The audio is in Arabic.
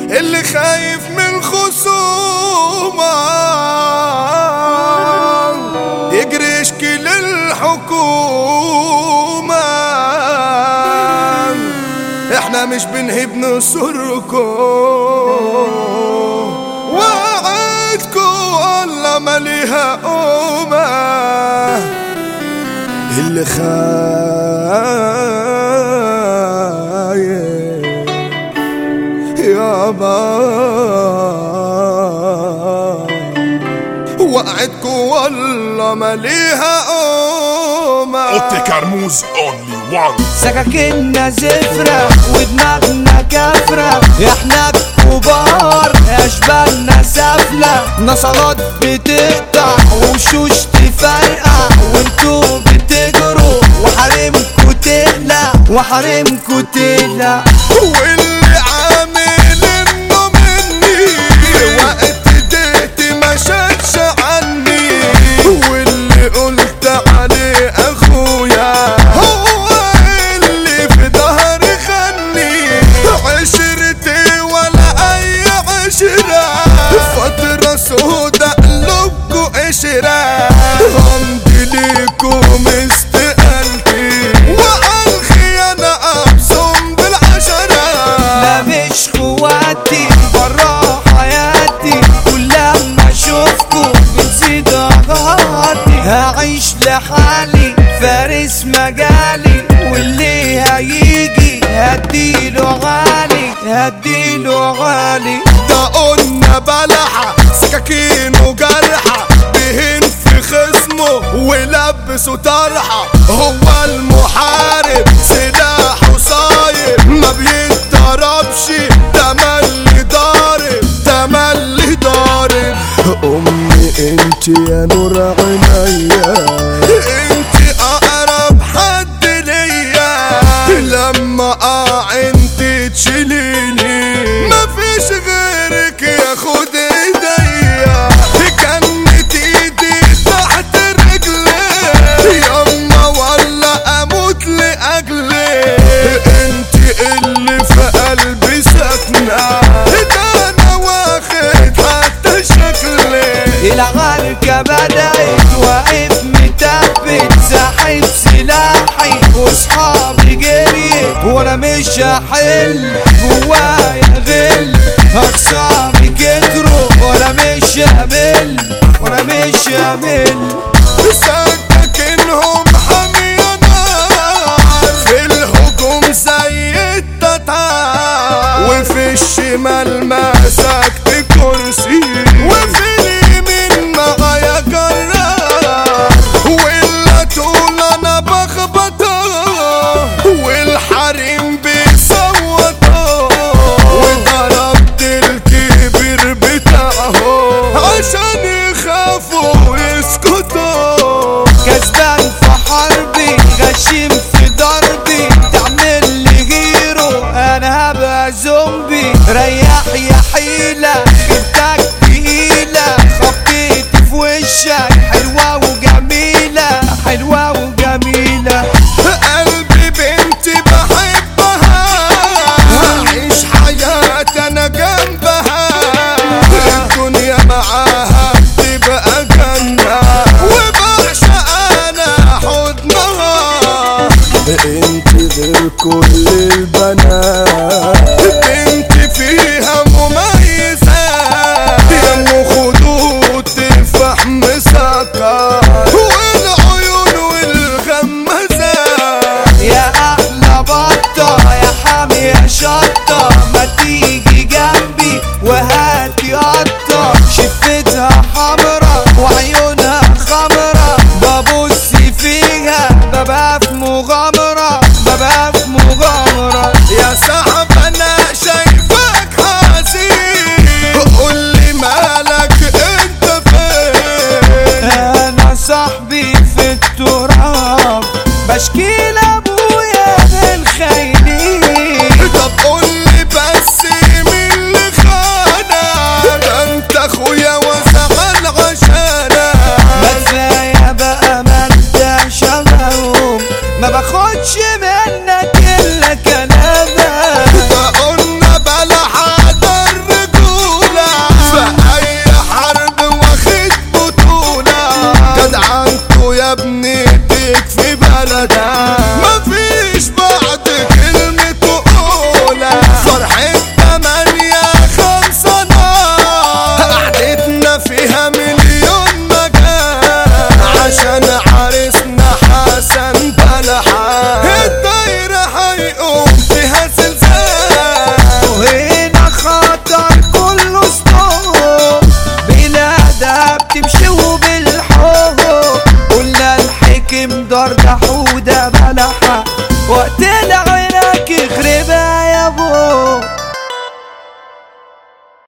اللي خايف من خصومه يجري يشكي للحكومة. احنا مش بنهب نصركم وعدكم والله ما ليها قومة. اللي خايف يابا وقعدكوا والله ما ليها قومة. اوتي كرموز اونلي وان. سكاكيننا زفرة ودماغنا كفرة، احنا كبار اشبالنا سفلة، نصلات بتقطع وشوش تفرقع وانتو بتجروا وحريمكو تقلع وحريمكو تقلع. واللي عامل انه مني وقت دقت ما شادش عني، واللي قلت عليه اخويا هو اللي في ظهري خني. عشرتي ولا اي عشرة، فترة سودا قلوبكو قشرة، غمض ليكم استقالتي وعالخيانة ابصم بالعشرة. لا مش خواتي برا حياتي، كل لما اشوفكو بنزيد اغارتي، هعيش لحالي فارس مجالي، واللي هيجي هديله غالي هديله غالي. ده قلنا بلحة سكاكين وجرحة، بهن في خصمه ولبسه طرحة، هو المحارب سلاحه صايب ما بيتضربش، ده ملي ضارب ده ملي ضارب. امي انت يا نور عينيا، انت اقرب حد ليا، لما انت تشيليني مفيش غيرك ياخد ايديا، كانت ايدي تحت رجلي ياما ولا اموت لاجلي. انت اللي في قلبي ساكنه، ده انا واخد حتى شكلي. العركة بدأت واقف متثبت، ساحب سلاحي واصحابي جريت، وانا مش هحل جوايا غل، اخصامي كتروا وانا مش همل وانا مش همل. سكاكينهم حامية نار في الهجوم زي التتار، وفي الشمال مسكت كرسي، وفي اليمين معايا جرار، واللي طول انا بخبطه والحريم بيصوته، وضربت الكبير بتاعه عشان يخافوا يسكتوا. كسبان في حربي غشيم في ضربي، تعمل لي جيرو انا هبقى زومبي، ريح يا حيلة جبتك تقيلة، خبطيت في وشك حلوة وجميلة حلوة وجميلة. قلبي بنتي بحبها، هعيش حياتي انا جنبها، الدنيا معاها بتبقى جنة، وبعشق انا حضنها. انت غير كل البنات، بنتي فيها مميزة، يا ام خدود تفاح مسكر والعيون والغمزة. يا احلى بطة يا حامي يا شطة، ما تيجي جنبي وهاتي قطة، شفتها حمرا وعيونها خمرا، ببص فيها ببقى في مغامرة ببقى في مغامرة. يا صاحب انا شايفك حزين، قولي مالك انت فين؟ انا صاحبي في التراب بشكي لابويا من خاينين. طب قولي بس مين اللي خانك؟ ده انت اخويا وزعل عشانك. ما كفاية بقى ما انت شبههم، ما باخدش منك الا كلامك. ده قلنا بلا حضر تمشي وبالحب. قلنا الحكم دار ده حودة بلحة وقت